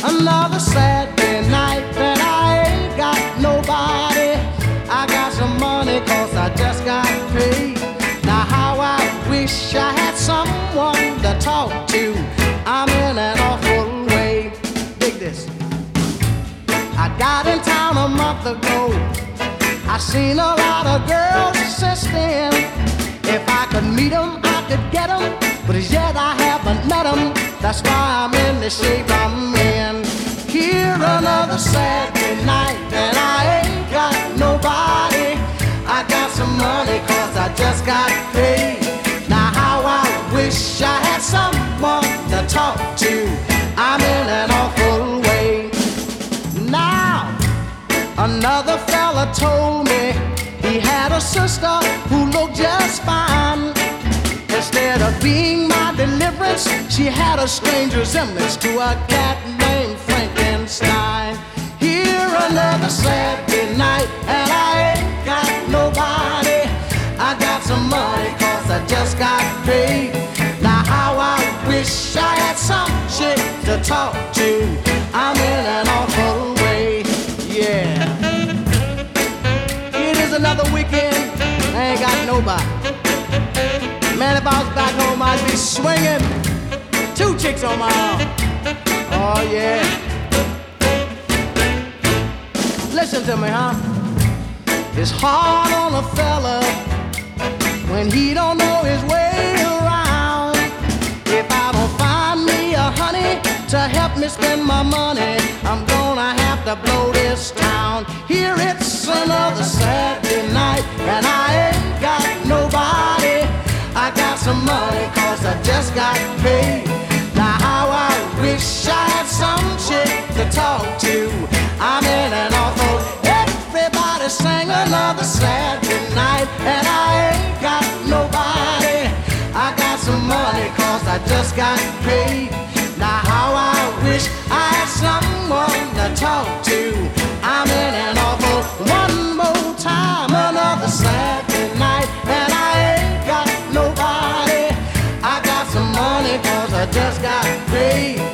Another Saturday night and I ain't got nobody. I got some money 'cause I just got paid. Now how I wish I had someone to talk to. I'm in an awful way. Dig this. I got in town a month ago. I seen a lot of girls since then. If I could meet them, I could get them. But as yet I haven't met them. That's why I'm in the shape I'm in. Here another Saturday night and I ain't got nobody. I got some money 'cause I just got paid. Now how I wish I had someone to talk to. I'm in an awful way. Now another fella told me he had a sister who looked just fine. Instead of being my deliverance, she had a strange resemblance to a cat named Frankenstein. Here another Saturday night and I ain't got nobody. I got some money 'cause I just got paid. Now how I wish I had some shit to talk to. I'm in an awful way, yeah. It is another weekend, I ain't got nobody. Man, if I was back home, I'd be swinging 2 chicks on my arm. Oh, yeah. Listen to me, huh? It's hard on a fella when he don't know his way around. If I don't find me a honey to help me spend my money, I'm gonna have to blow this town. Here it's another Saturday night and I ain't got nobody. I got some money 'cause I just got paid. Now how I wish I had some shit to talk to. I'm in an awful. Everybody sang another Saturday night and I ain't got nobody. I got some money 'cause I just got paid. Now how I wish I had someone to talk to. I'm in an awful. One more time, another Saturday night and I ain't got nobody. I got some money 'cause I just got paid.